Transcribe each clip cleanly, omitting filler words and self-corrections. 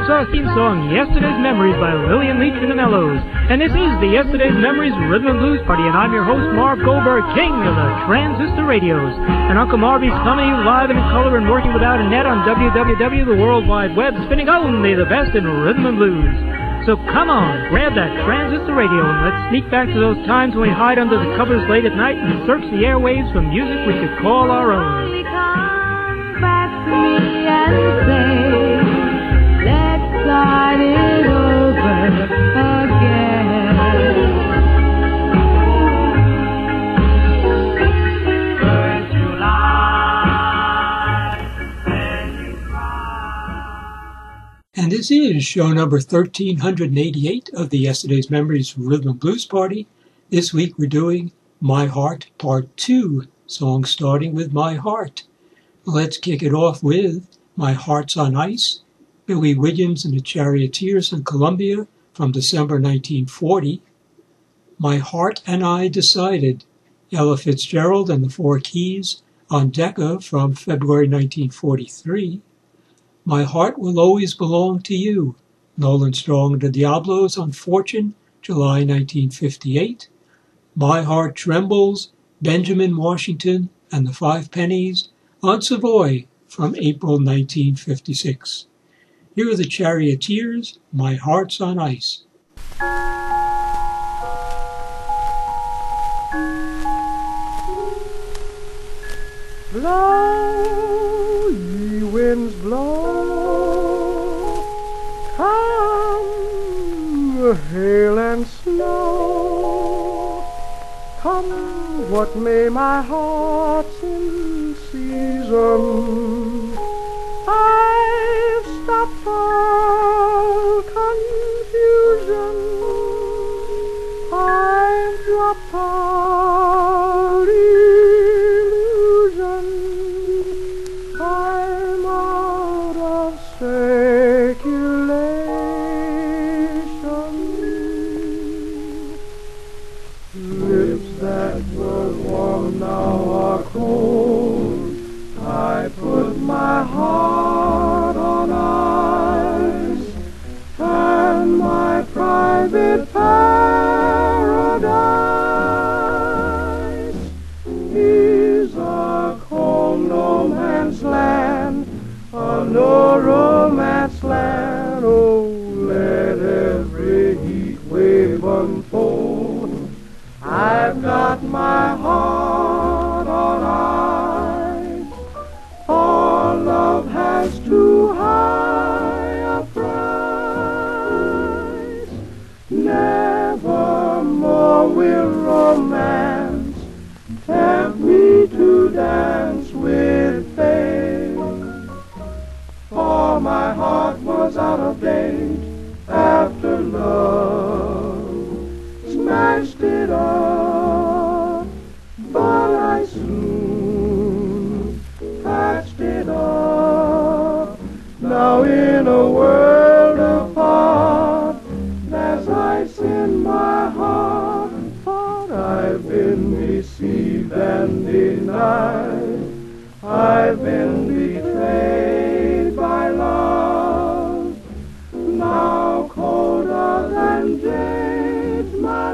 our theme song, Yesterday's Memories by Lillian Leach and the Mellows. And this is the Yesterday's Memories Rhythm and Blues Party, and I'm your host, Marv Goldberg, king of the transistor radios. And Uncle Marvy's coming to you live and in color and working without a net on WWW, the World Wide Web, spinning only the best in rhythm and blues. So come on, grab that transistor radio and let's sneak back to those times when we hide under the covers late at night and search the airwaves for music we could call our own. Come back to me and say, let's start it over again. First July, when you cry. And this is show number 1388 of the Yesterday's Memories Rhythm and Blues Party. This week we're doing My Heart Part 2, songs starting with My Heart. Let's kick it off with My Heart's on Ice, Billy Williams and the Charioteers in Columbia from December 1940. My Heart and I Decided, Ella Fitzgerald and the Four Keys on Decca from February 1943. My Heart Will Always Belong to You, Nolan Strong and the Diablos on Fortune, July 1958. My Heart Trembles, Benjamin Washington and the Five Pennies on Savoy from April 1956. Here are the Charioteers, My Heart's on Ice. Blow, ye winds, blow, come, hail and snow, come, what may my heart's in season. I've stopped all confusion, I've dropped all illusion, I'm out of circulation. Lips that were warm now are cold, I put my heart on ice, and my private paradise is a cold no man's land, a no romance land. Oh, let every heat wave unfold, I've got my heart on ice. For love has too high a price, never more will romance tempt me to dance with fate. For my heart was out of date after love smashed it up, but I soon patched it up. Now in a world apart, there's ice in my heart, for I've been deceived and denied, I've been betrayed by love, now colder than jade, my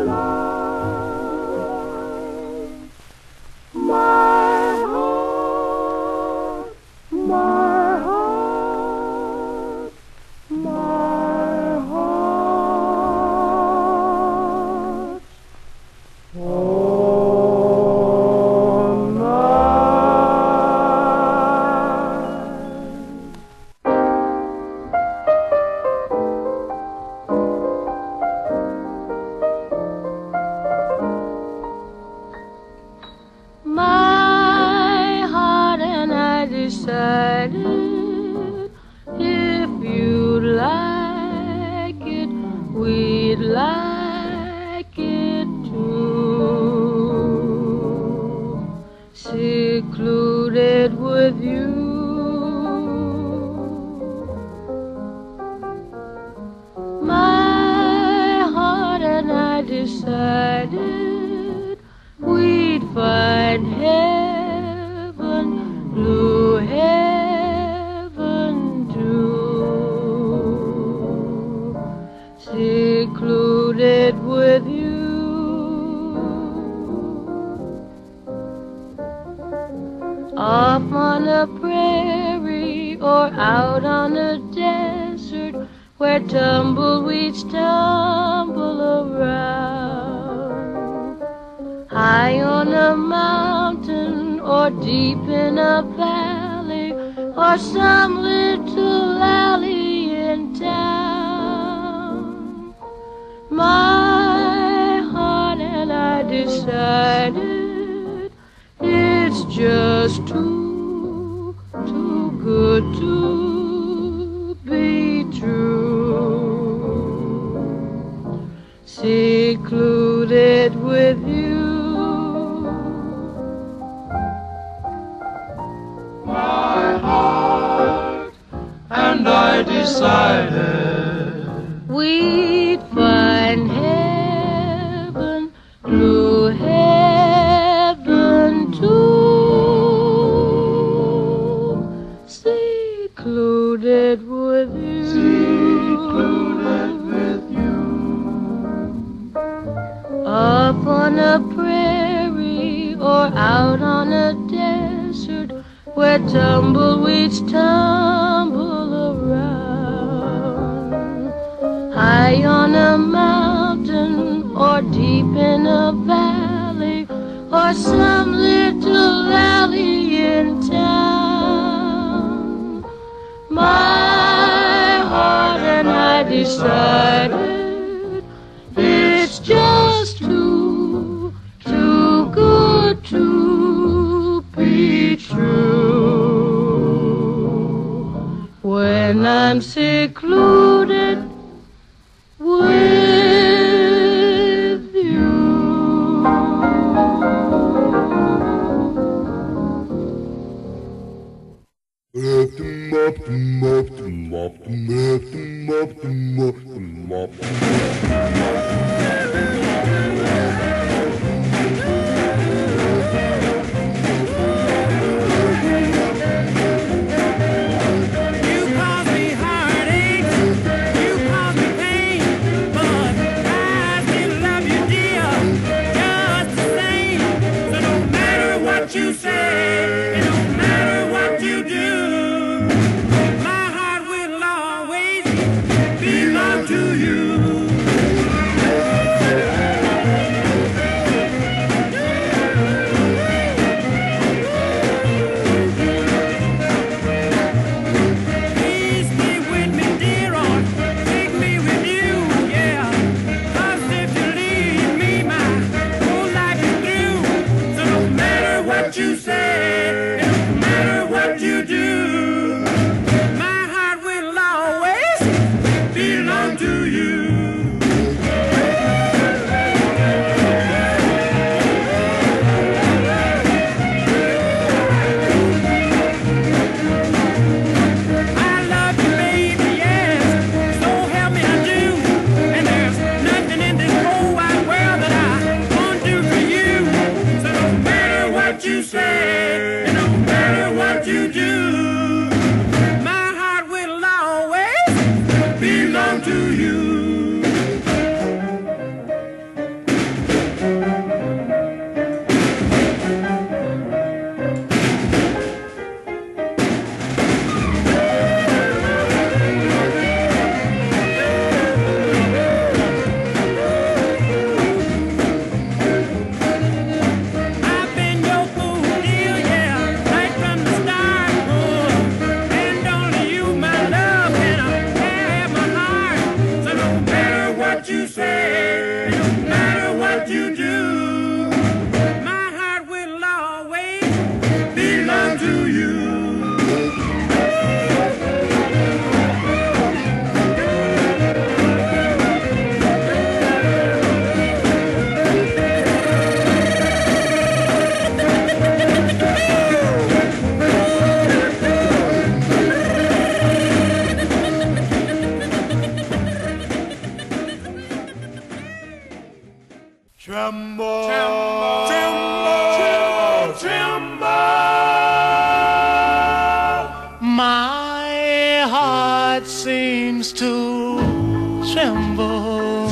love. My heart, my heart, my heart. All night. My heart and I decided if you'd like it, we'd like it too. Secluded with you, my heart and I decided we'd find heaven, blue heaven too. on a prairie or out on a desert where tumbleweeds tumble around. High on a mountain or deep in a valley or some little alley in town. My heart and I decided it's just too good to be true. Secluded with you. My heart and I decided We'd find heaven, blue heaven too. Secluded with you. secluded with you. Up on a prairie or out on a desert where tumbleweeds tumble around. High on a mountain or deep in a valley or some little alley in town. My heart and I decided it's just too good to be true. When I'm secluded with you. You say, it don't matter what you do. My heart will always belong to you. Please stay with me, dear, or take me with you, yeah. 'Cause if you leave me, my whole life is through. So no matter what you say, it don't matter what you do, my heart will always belong to you. I love you, baby, yes, so help me I do. And there's nothing in this whole wide world that I won't do for you. So no matter what you say, it don't matter what you do, my heart will always belong to you. I've been your fool, dear, yeah, right from the start, and only you, my love, can have my heart. So no matter what you say, no matter what you do, my heart will always belong to you. Tremble, tremble, tremble, tremble. My heart seems to tremble,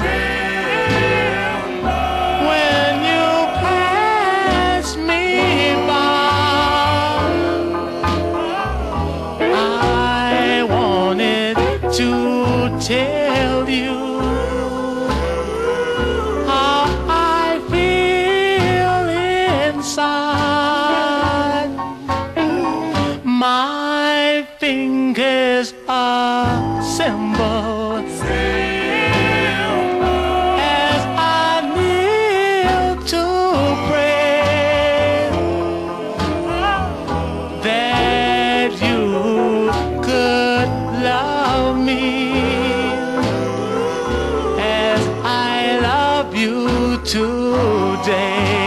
when you pass me by. today.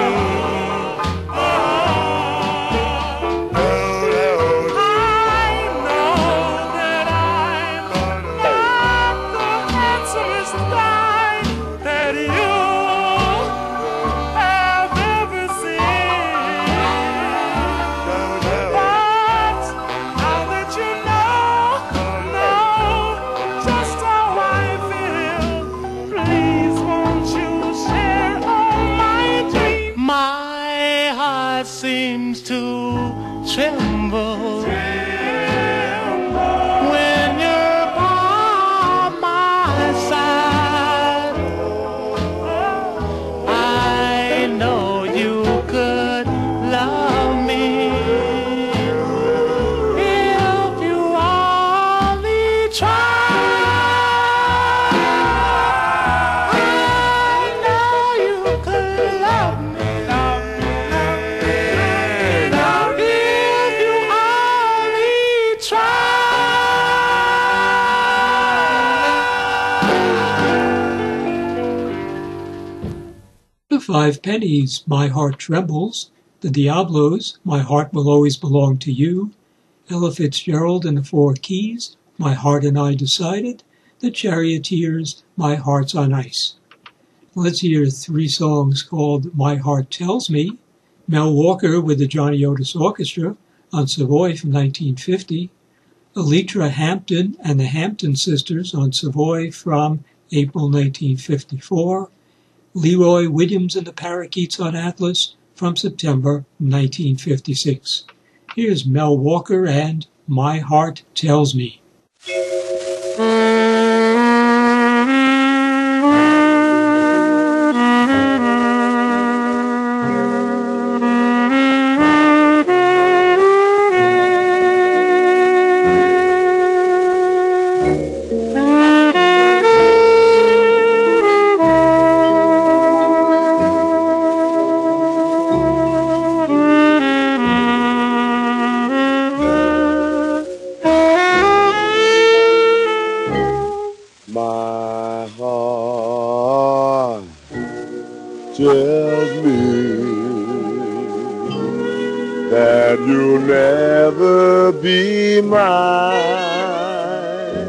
Seems to tremble when you're by my side. I know you could love me if you only tried. I know you could love me. The Five Pennies, My Heart Trembles, The Diablos, My Heart Will Always Belong to You, Ella Fitzgerald and the Four Keys, My Heart and I Decided, The Charioteers, My Heart's on Ice. Let's hear three songs called My Heart Tells Me, Mel Walker with the Johnny Otis Orchestra on Savoy from 1950, Electra Hampton and the Hampton Sisters on Savoy from April 1954, Leroy Williams and the Parakeets on Atlas from September 1956. Here's Mel Walker and My Heart Tells Me. Tells me that you'll never be mine,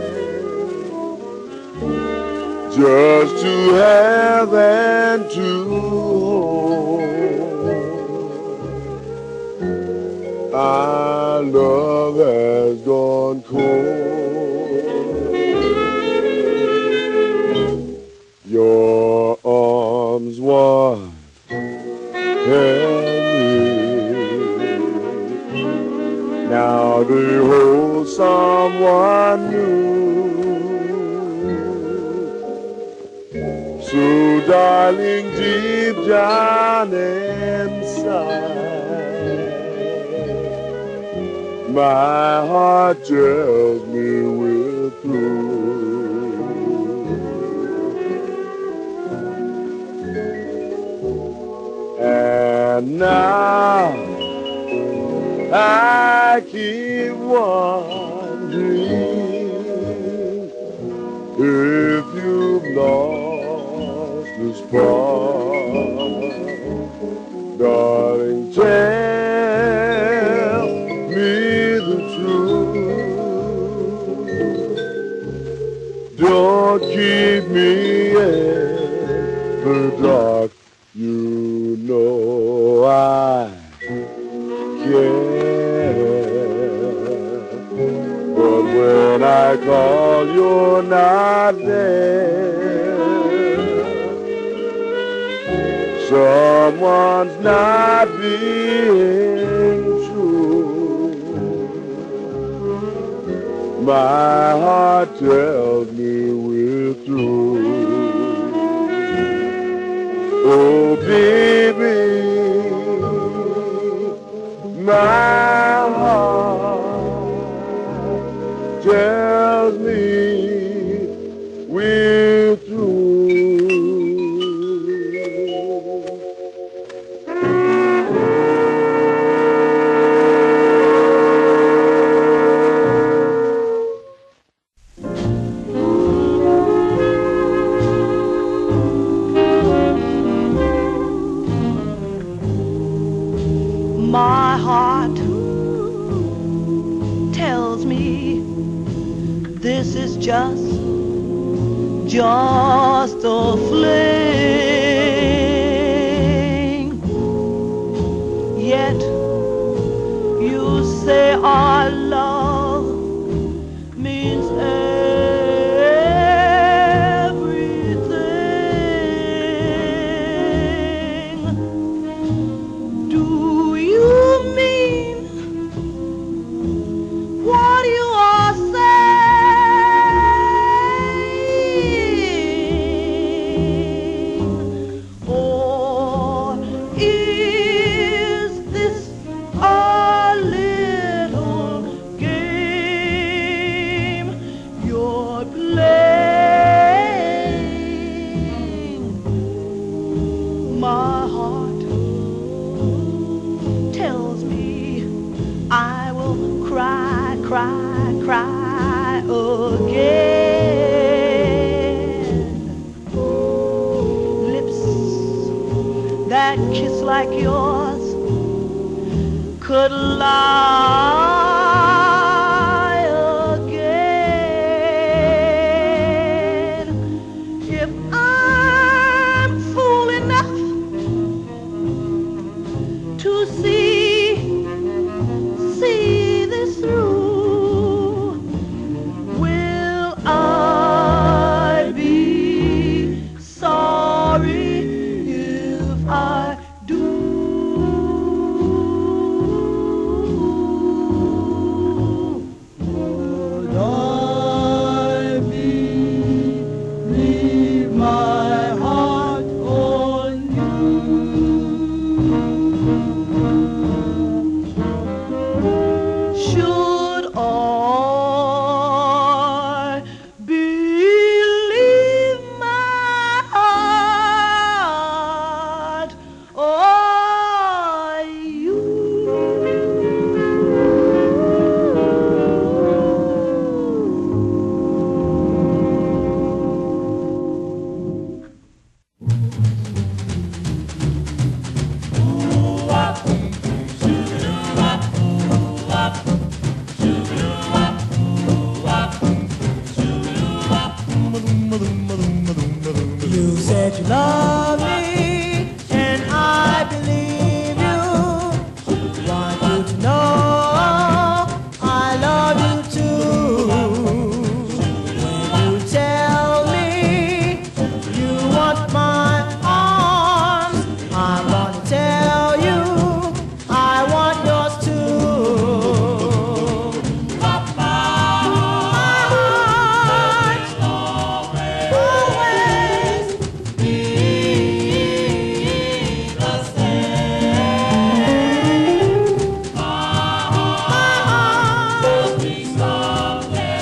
just to have and to hold. Our love has gone cold. Your arms wide held me. Now they hold someone new. So darling, deep down inside, my heart tells me we're through. And now I keep wondering if you've lost the spark. Darling, tell me the truth. Don't keep me in the dark. You know I care, but when I call you're not there. Someone's not being true. My heart tells me we're through. Oh, baby, my heart tells me we're through. My heart tells me this is just a fling. Yet you say our love means everything. Do you mean what you are saying? Or is this a little game you're playing? My heart tells me I will cry, cry, cry again. Lips that kiss like yours could lie again. If I'm fool enough to see this through, will I be sorry if I do? Would I leave my heart on you? Should I believe my heart or you? You said you love me, and I believe you. Want you to know I love you too. When you tell me you want my arms, I want to tell you I want yours too. My heart always be the same. My heart will be someday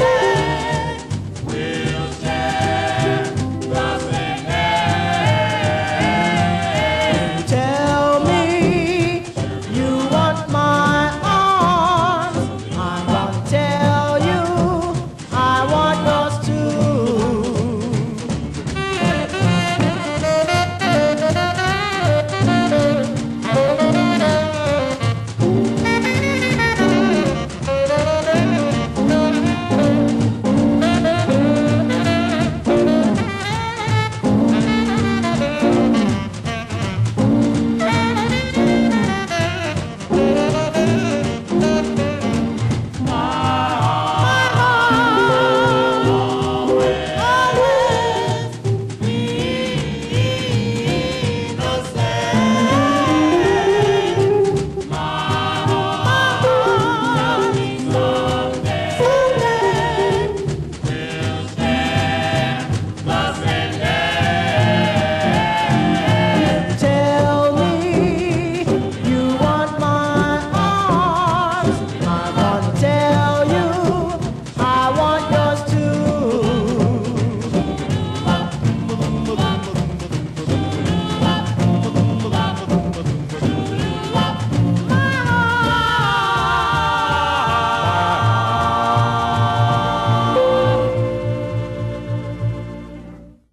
we'll share the same name. Tell me you want my arms, I'm gonna tell you I want yours too. Tell me you want my arms, I'm gonna tell you I want yours too.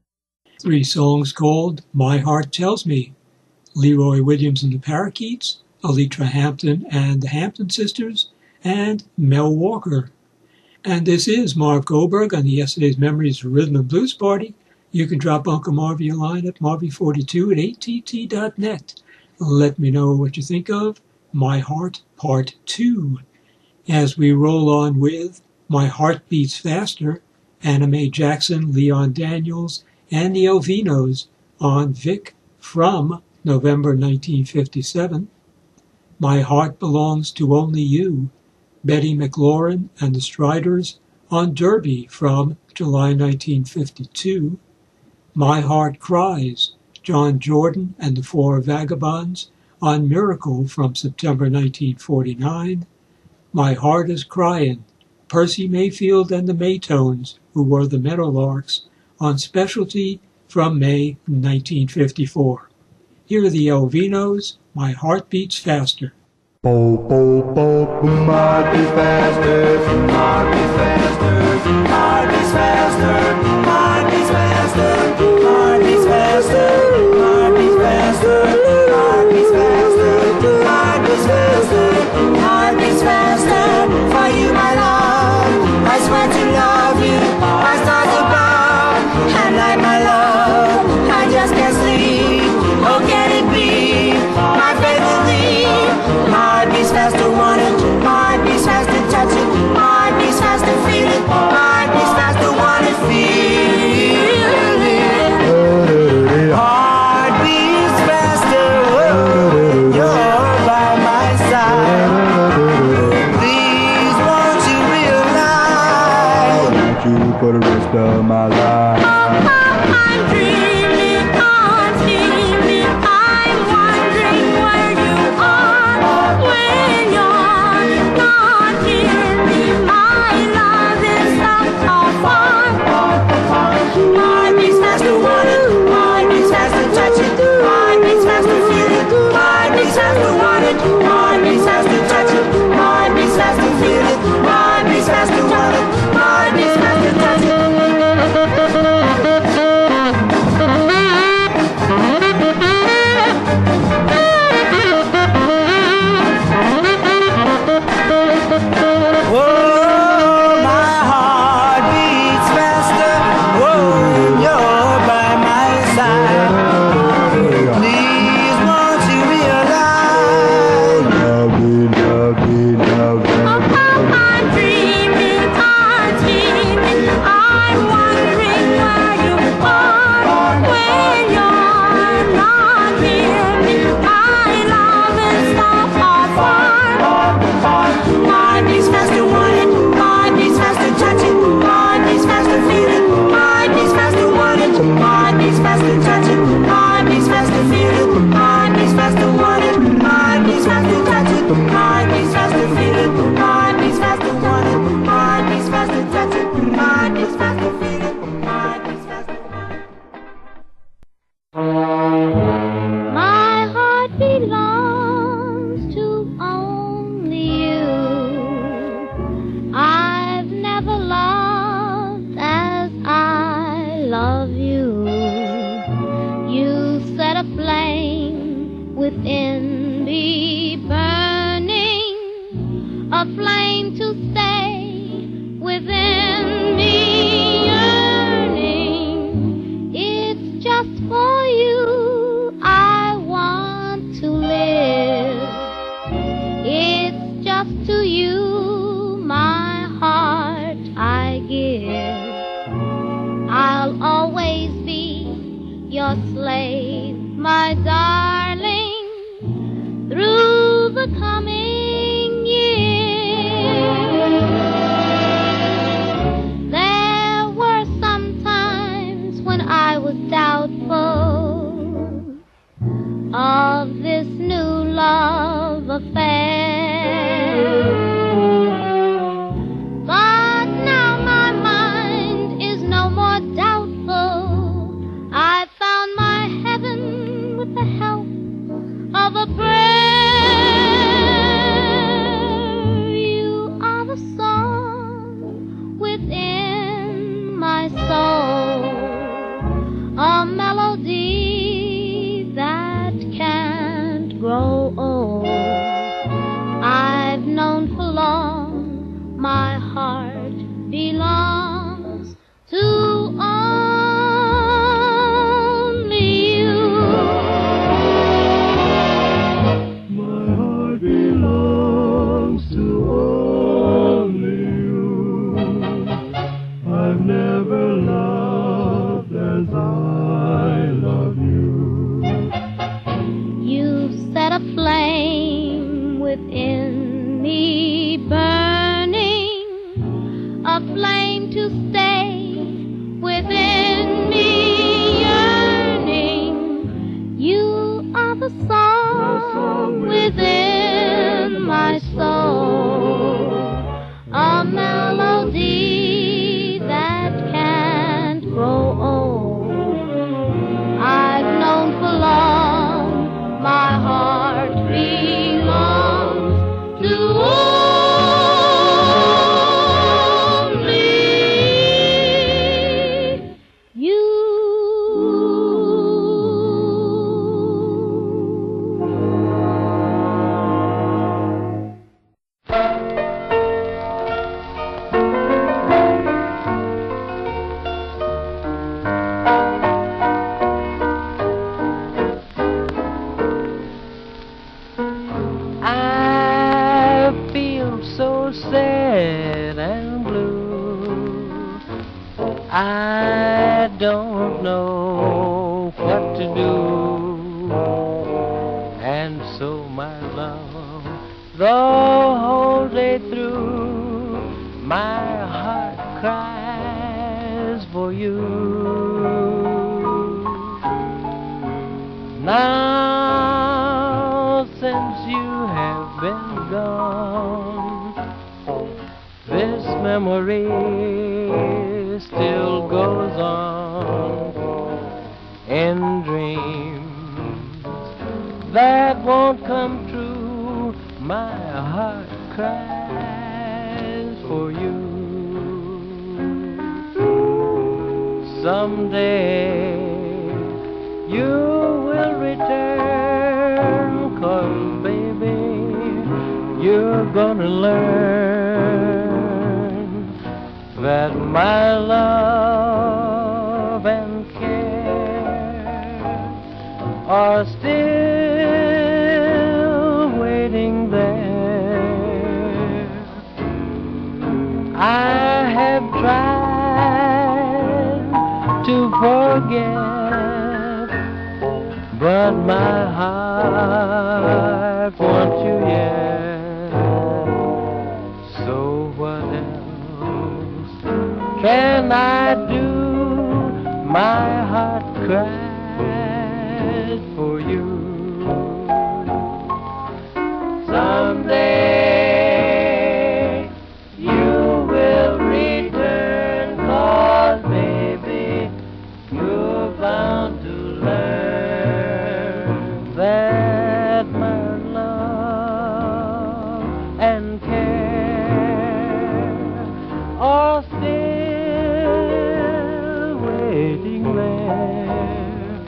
Three songs called My Heart Tells Me, Leroy Williams and the Parakeets, Alitra Hampton and the Hampton Sisters, and Mel Walker. And this is Marv Goldberg on the Yesterday's Memories Rhythm and Blues Party. You can drop Uncle Marvy a line at marvy42@att.net. Let me know what you think of My Heart Part 2. As we roll on with My Heart Beats Faster, Anna Mae Jackson, Leon Daniels, and the Elvinos on Vic from November 1957. My Heart Belongs to Only You, Betty McLaurin and the Striders on Derby from July 1952. My Heart Cries, John Jordan and the Four Vagabonds on Miracle from September 1949. My Heart is Crying, Percy Mayfield and the Maytones, who were the Meadowlarks, on Specialty from May 1954. Here are the Elvinos, My Heart Beats Faster. Bo, bo, bo, heart beats faster, heart beats faster, heart beats faster, heart beats faster, heart beats faster, heart beats faster, heart beats faster, heart beats faster, heart beats faster. For you, my love, I swear to love you, my stars above, and like my love, I just can't sleep. Oh, can it be my faithful thee? Heart beats faster, want it. Heart beats faster, touch it. Heart beats faster, feel it. Heart beats faster, want it, feel it. Heart beats faster, you're by my side. Please, won't you realize? I want you for the rest of my life. I'm dreaming, I'm feeling, I'm wondering where you are when you're not near me. My love is not far. Heart beats faster, want it. Heart beats faster, touch it. Heart beats faster, feel it. Heart beats faster, want it. Heart beats faster, touch it. Heart beats faster, feel it. Heart beats faster, want it. Heart beats faster, touch it. Whoa, my heart beats faster. Whoa, you're by my side. Please, won't you realize? Love me, love me, love me. I'm dreaming, I'm feeling, I'm wondering where you are when you're not near me. My love is not far. Heart beats faster, want it. Heart beats faster, touch it. Heart beats faster, feel it. Heart beats faster, want it. Heart beats faster, touch it. Heart beats faster, feel it. Heart beats faster, want it. Heart beats faster, touch it. Heart beats faster, feel it. Heart beats faster, want it. Heart beats faster, touch it. Heart beats faster, feel it. Heart beats faster, want it. My heart belongs to only you. I've never loved as I love you. You set a flame within me burning, a flame to stay within me yearning. It's just for you I want to live. It's just to you my heart I give. I'll always be your slave, my darling, through the coming years. There were some times when I was doubtful of this new love affair. But now my mind is no more doubtful. I found my heaven with the help of a prayer. You are the song within my soul, a melody that can't grow old. flame within me burning, a flame to stay within me yearning. You are the song within my soul, a melody that can't grow old. I've known for long my heart belongs to only you. I feel so sad and blue. I don't know what to do. And so my love, the whole day through, my heart cries for you. Now since you have been gone, this memory still goes on in dreams that won't come true. My heart cries for you. Someday you will return, 'cause baby, you're gonna learn that my love and care are still waiting there. I have tried to forget, but my heart wants you yet. So what else can I do? My heart cries for you. Someday you will return, 'cause baby, you're bound to learn that my love and care are still waiting there.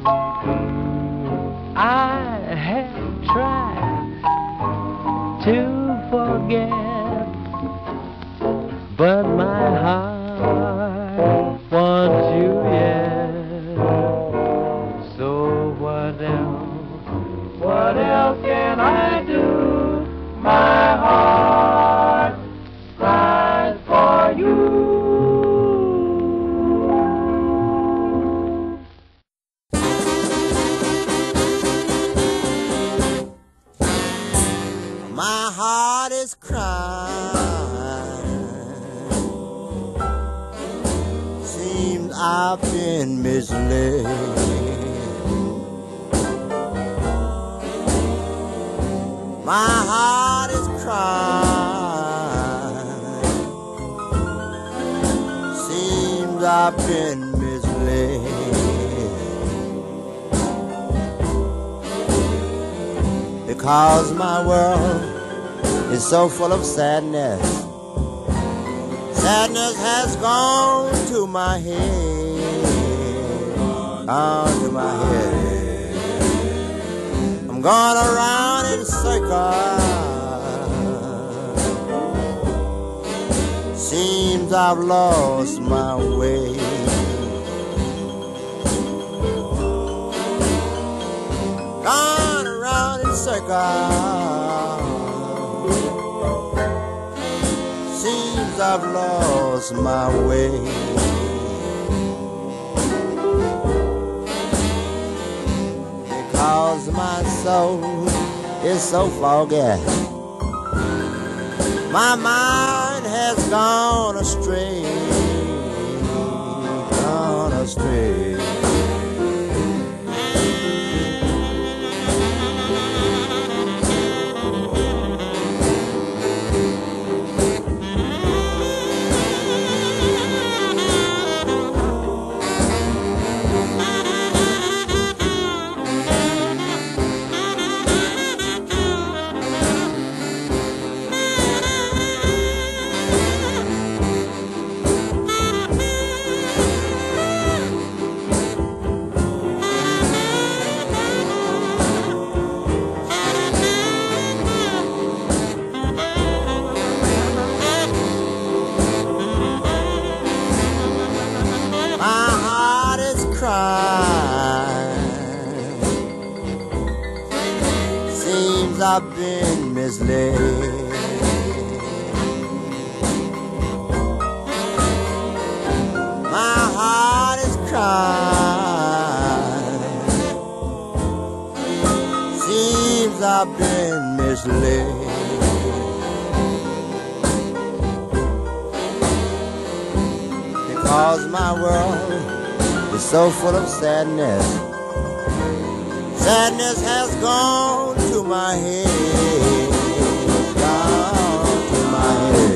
I have tried to forget, but my heart wants you yet. So what else can I do? My heart cries for you. My heart is crying. Seems I've been misled. My heart is crying. Seems I've been misled. Because my world is so full of sadness. Sadness has gone to my head. Gone to my head. I'm going around in circles. Seems I've lost my way. Gone around in circles. Seems I've lost my way. Because my soul is so foggy. My mind has gone astray, gone astray. I've been misled. My heart is crying. Seems I've been misled. Because my world is so full of sadness. Sadness has gone to my head, gone to my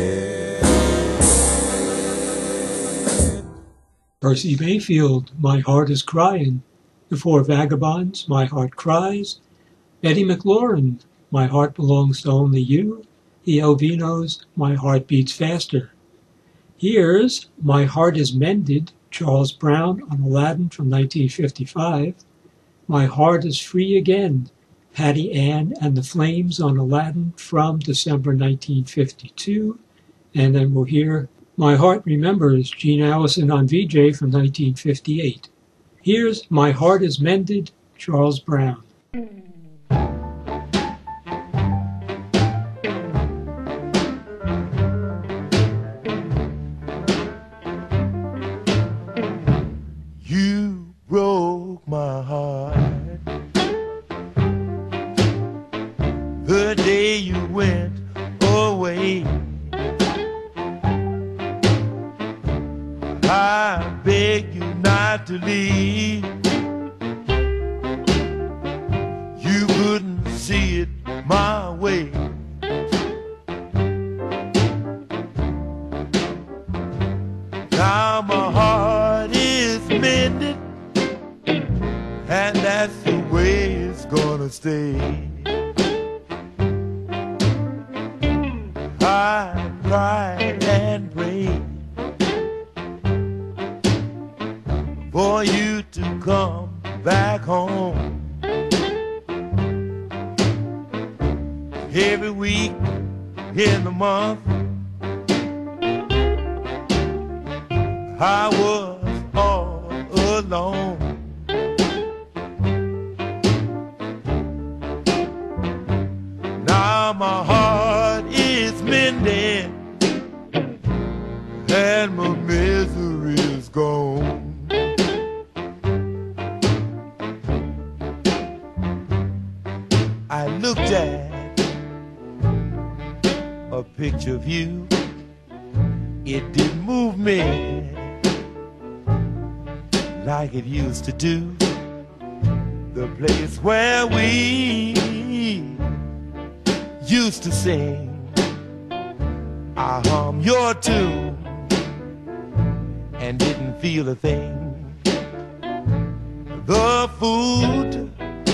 head. Percy Mayfield, My Heart is Crying. The Four Vagabonds, My Heart Cries. Eddie McLaurin, My Heart Belongs to Only You. The Elvinos, My Heart Beats Faster. Here's My Heart is Mended, Charles Brown on Aladdin from 1955. My Heart is Free Again, Patty Ann and the Flames on Aladdin from December 1952. And then we'll hear My Heart Remembers, Gene Allison on VJ from 1958. Here's My Heart is Mended, Charles Brown. You broke my heart the day you went away. I beg you not to leave. You couldn't see it my way. Now my heart is mended, and that's the way it's gonna stay. I cried and prayed for you to come back home. Every week in the month I was all alone. Now my heart is mended and my misery is gone. I looked at a picture of you. It didn't move me like it used to do. The place where we used to sing, I hummed your tune and didn't feel a thing. The food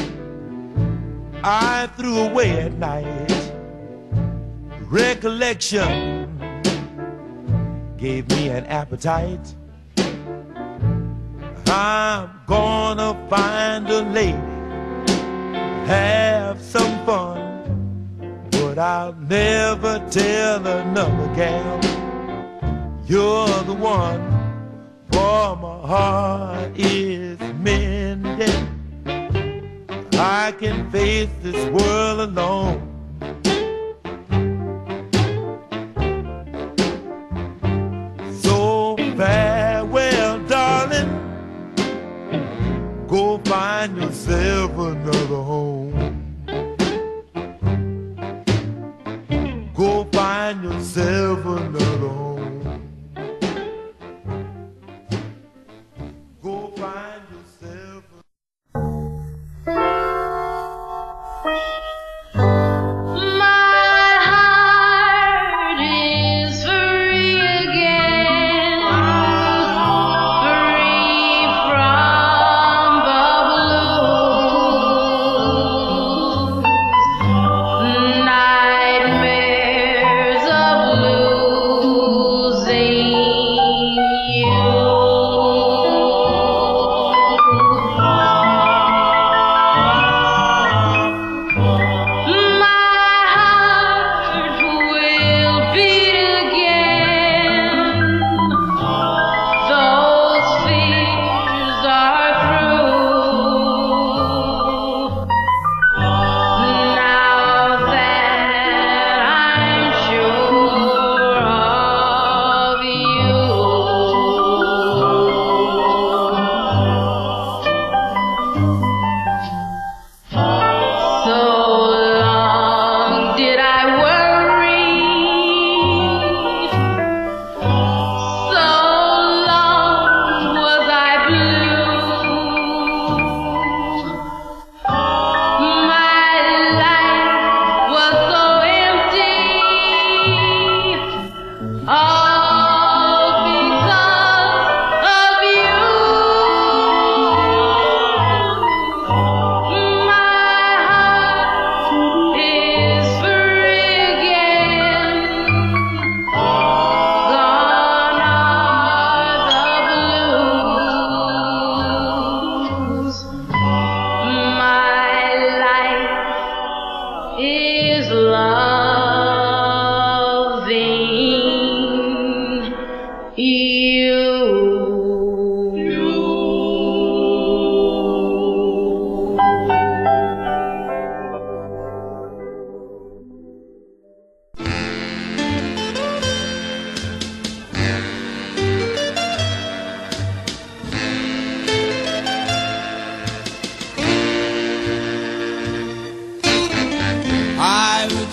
I threw away at night, recollection gave me an appetite. I'm gonna find a lady, have some fun, but I'll never tell another gal you're the one, for my heart is mended. I can face this world alone. So farewell, darling, go find yourself another home.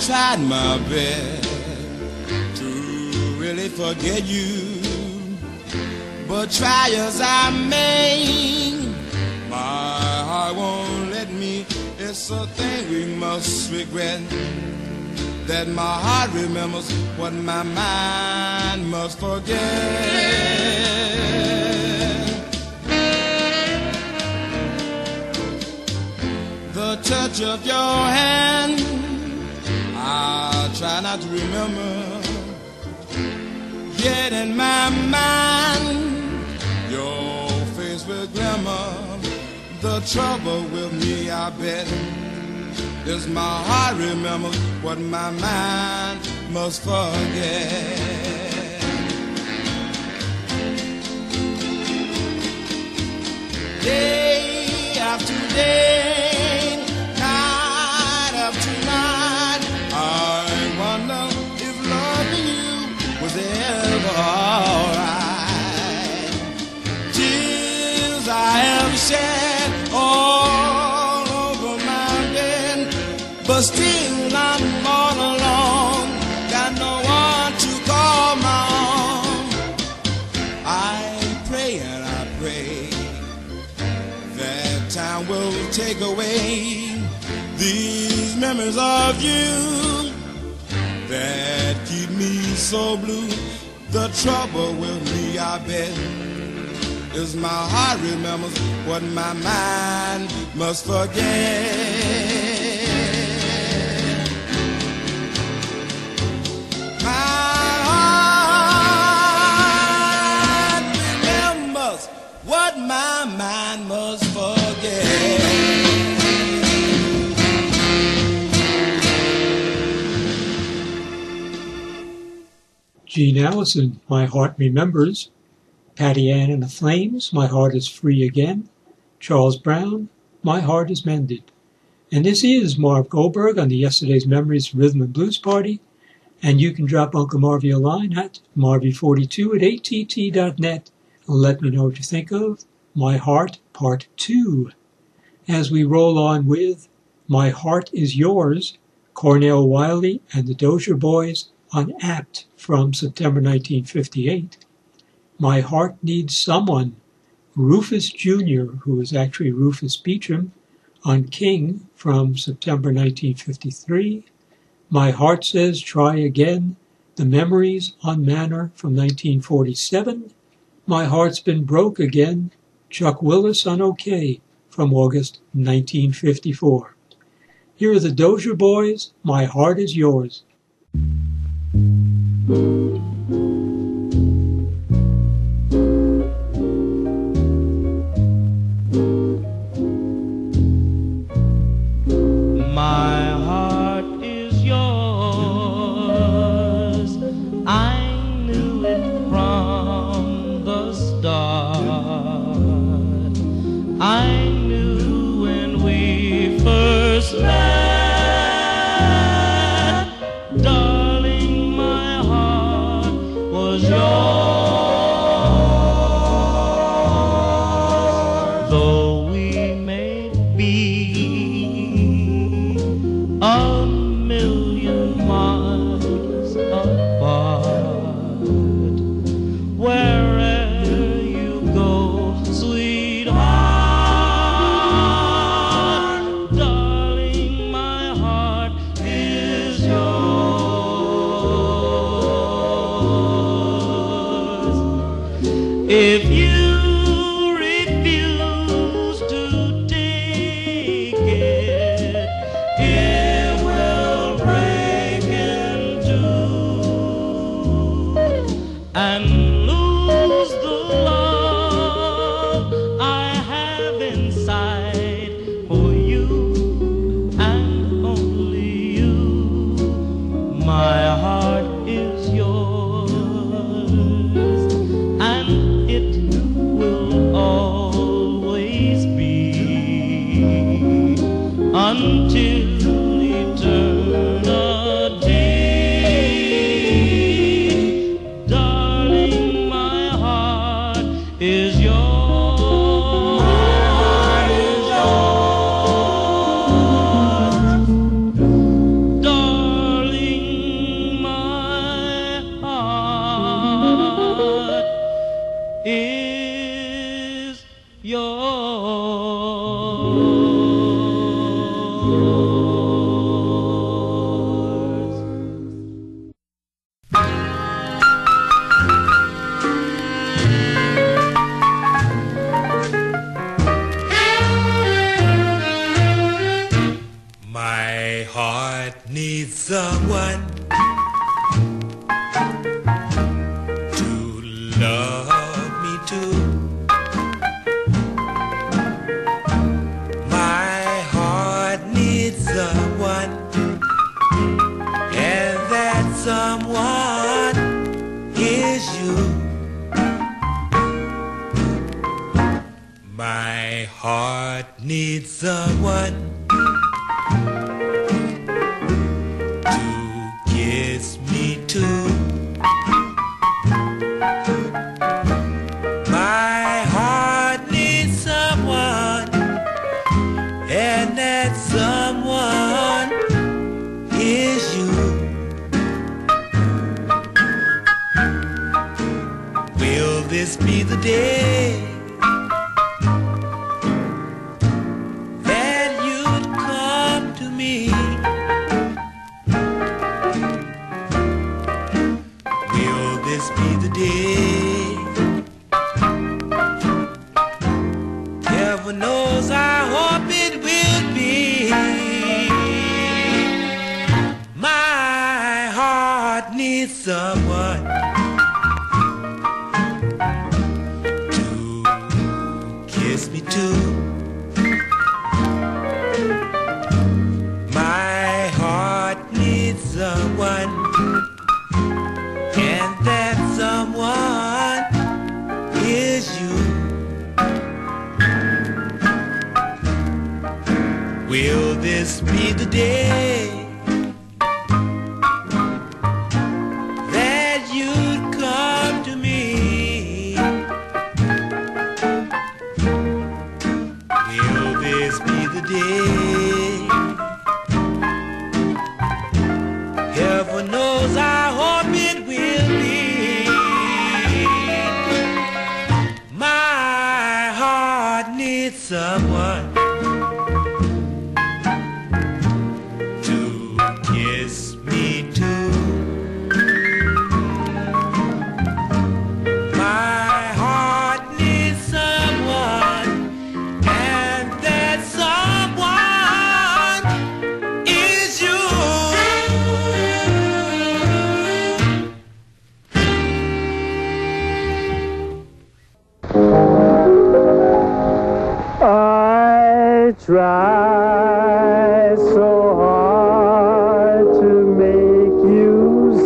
tried my best to really forget you, but try as I may, my heart won't let me. It's a thing we must regret, that my heart remembers what my mind must forget. The touch of your hand, I'll try not to remember. Yet in my mind, your face will glimmer. The trouble with me, I bet, is my heart remembers what my mind must forget. Day after day, night after night, I wonder if loving you was ever alright. Tears I have shed all over my bed, but still I'm all alone, got no one to call my own. I pray and I pray that time will take away these memories of you that keep me so blue. The trouble with me, I bet, is my heart remembers what my mind must forget. My heart remembers what my mind must forget. Gene Allison, My Heart Remembers. Patty Ann and the Flames, My Heart is Free Again. Charles Brown, My Heart is Mended. And this is Marv Goldberg on the Yesterday's Memories Rhythm and Blues Party. And you can drop Uncle Marvy a line at marvy42@att.net and let me know what you think of My Heart Part 2. As we roll on with My Heart is Yours, Cornell Wiley and the Dozier Boys on Apt from September 1958. My Heart Needs Someone, Rufus Jr., who is actually Rufus Beecham, on King from September 1953. My Heart Says Try Again, The Memories on Manor from 1947. My Heart's Been Broke Again, Chuck Willis on OK from August 1954. Here are the Dozier Boys, My Heart is Yours. My heart is yours. I knew it from the start. I knew when we first met, darling, my heart was yours. Though we may be a million miles apart, wherever you go, sweetheart, darling, my heart is yours. If you refuse to take it, it will break in two and lose the love I have inside for you and only you. My heart is yours, and it will always be until eternity. Darling, my heart is yours. Darling, heart needs someone to love me too. My heart needs someone, and that someone is you. My heart needs someone to kiss me too. My heart needs someone, and that someone is you. Will this be the day that you'd come to me? Will this be the day? Heaven knows I hope it will be. My heart needs someone to kiss me too. My heart needs someone, and that someone is you. Will this be the day that you'd come to me? Will this be the day? Heaven knows I hope it will be. My heart needs someone to kiss me too. My heart needs someone, and that someone is you. I try so hard to make you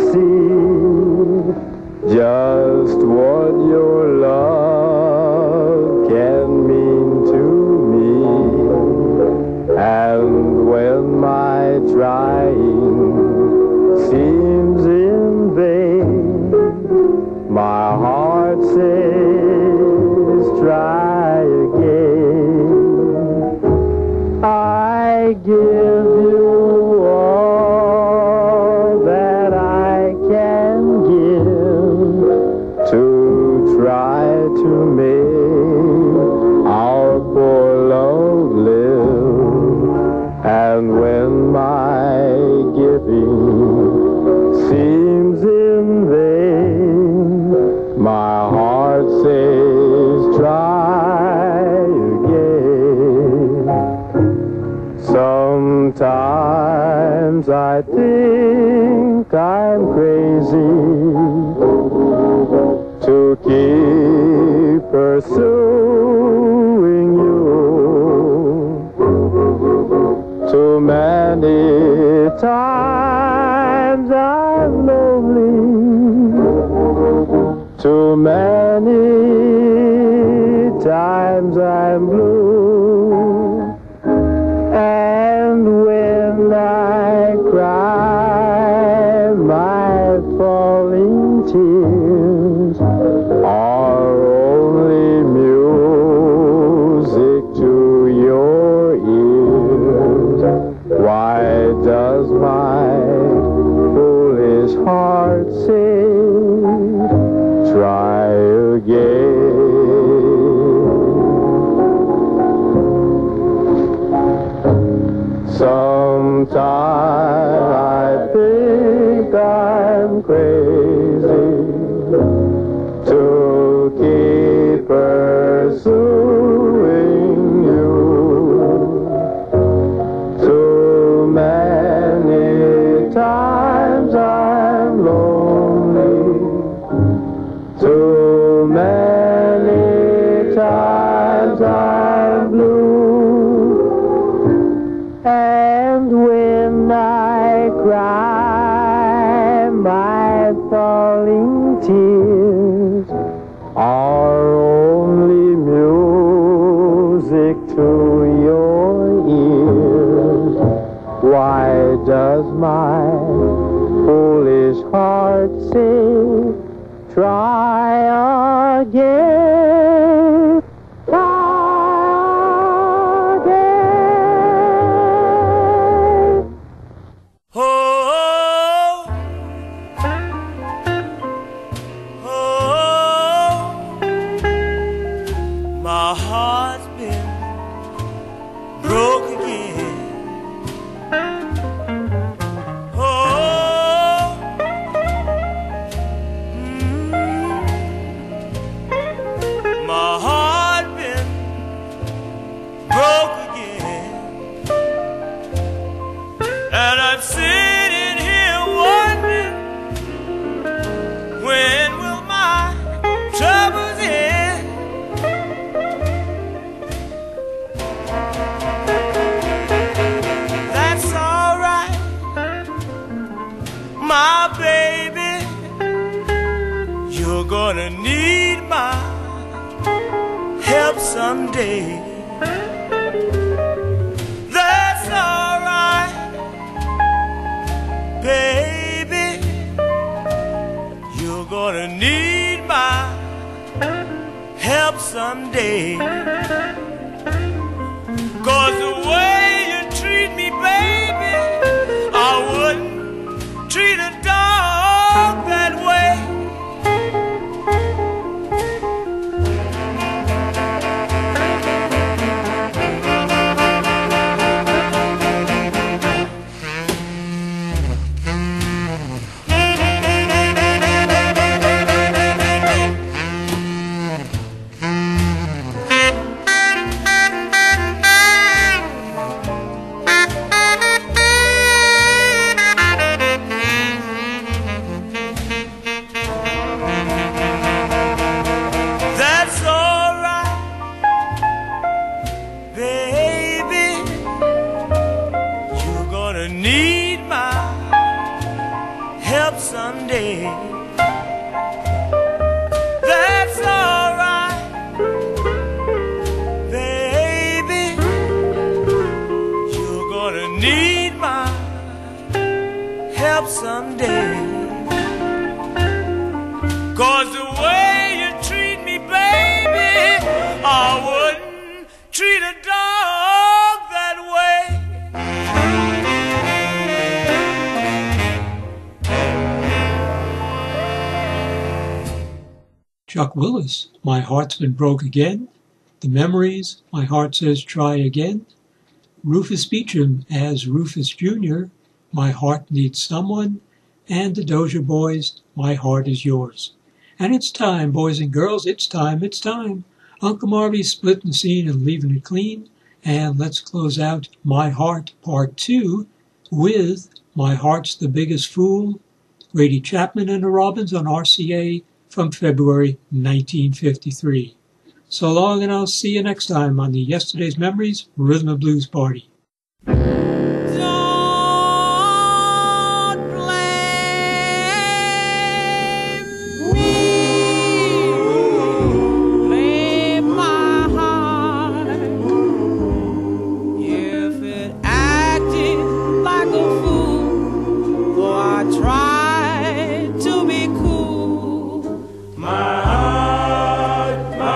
see just what your love can mean to me. And when my trying seems in vain, my heart says try again. I give you all that I can give to try to make our poor love live. And when my giving seems in vain, my heart says try again. Sometimes I think I'm crazy to keep pursuing you. Too many times I'm lonely, too many times I'm blue. And when I cry, my falling tears are only music to your ears. Why does my foolish heart say, try again? Sometimes I think I'm crazy to keep pursuing you. Too many And when I cry, my falling tears are only music to your ears. Why does my foolish heart say, try again, try again? Oh, oh, my heart's been broke again. Oh, my heart been broke again, and I'm sitting here wondering, when will my troubles end? That's alright, my baby, you're gonna need my help someday. That's alright, baby, you're gonna need my help someday. 'Cause the way you treat me, baby, I wouldn't treat a dog that way. That's alright, baby, you're gonna need my help someday. That's alright, baby, you're gonna need my help someday. 'Cause the way you treat me, baby, I wouldn't treat a dog that way. Chuck Willis, My Heart's Been Broke Again. The Memories, My Heart Says Try Again. Rufus Beecham as Rufus Jr., My Heart Needs Someone. And the Dozier Boys, My Heart Is Yours. And it's time, boys and girls, it's time, it's time. Uncle Marvy's splitting the scene and leaving it clean. And let's close out My Heart Part 2 with My Heart's the Biggest Fool, Grady Chapman and the Robins on RCA from February 1953. So long, and I'll see you next time on the Yesterday's Memories Rhythm and Blues Party. Don't blame me. Blame my heart if it acted like a fool. Though I tried to be cool, My heart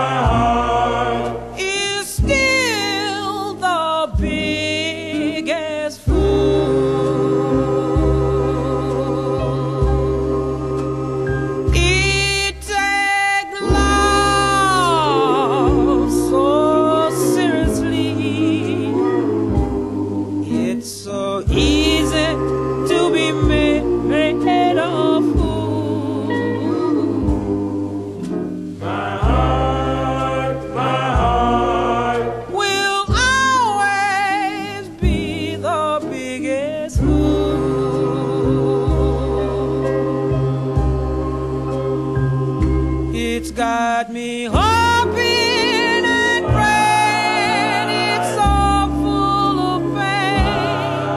is still the biggest fool. It takes love so seriously. It's so easy to be made a fool. my heart Will always be the biggest fool. It's got me hoping and praying. It's so full of pain.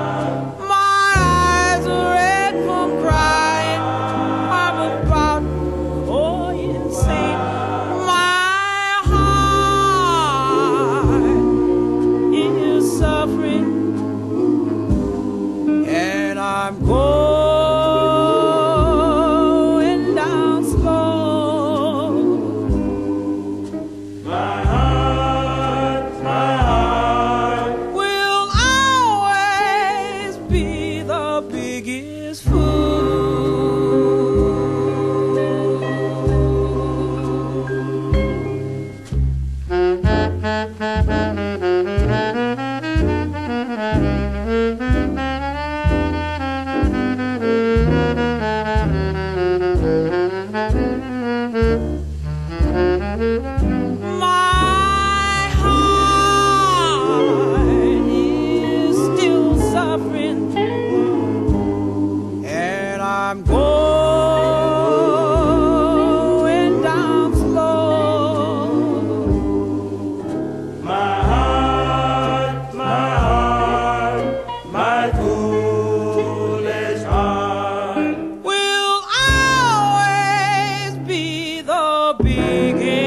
I'm going down slow. My heart will always be the biggest My heart is still suffering, and I'm going down slow. My foolish heart will always be the biggest.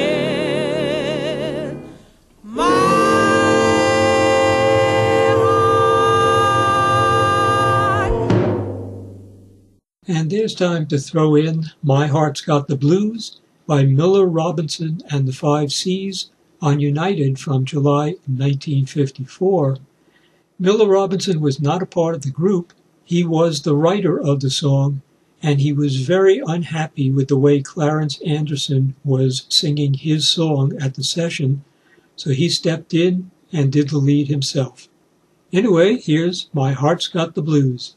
And there's time to throw in My Heart's Got the Blues by Miller Robinson and the Five C's on United from July 1954. Miller Robinson was not a part of the group. He was the writer of the song, and he was very unhappy with the way Clarence Anderson was singing his song at the session, so he stepped in and did the lead himself. Anyway, here's My Heart's Got the Blues.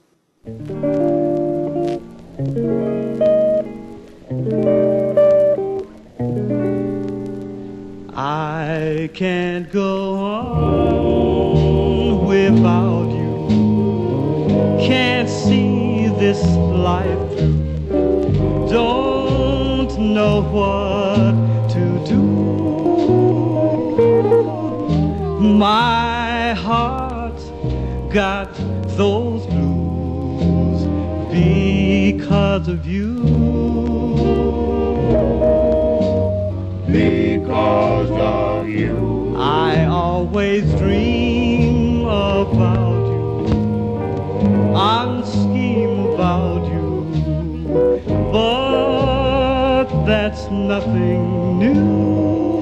I can't go on without you. Can't see this life through. Don't know what to do. My heart's got those blues because of you. Because of you, I always dream about you, I scheme about you, but that's nothing new.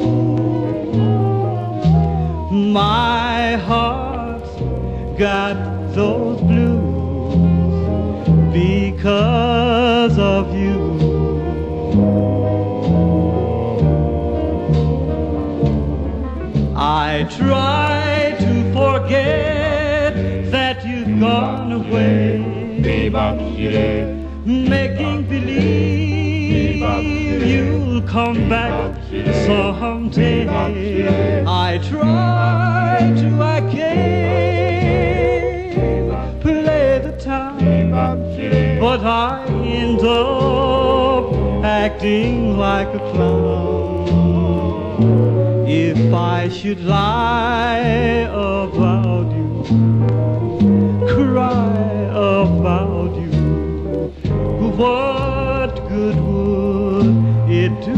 My heart's got those blues because of you. I try to forget that you've gone away, making believe you'll come back someday. I try to, I can't play the time, but I end up acting like a clown. If I should lie about you, cry about you, what good would it do?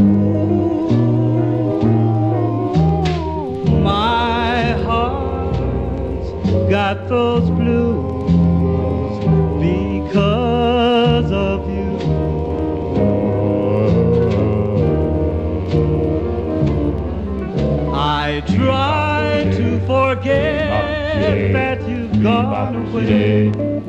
My heart's got those blues because of you. I try to forget that you've gone away,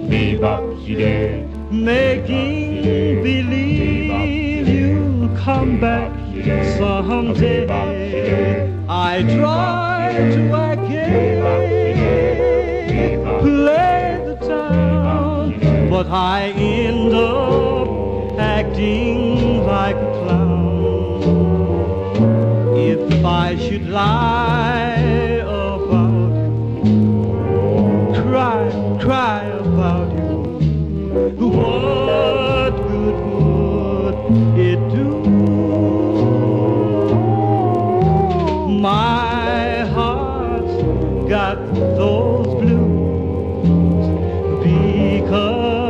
making believe you'll come back someday. I try to, I can't play the town, but I end up acting like a clown. If I should lie about you, cry about you, what good would it do? My heart's got those blues because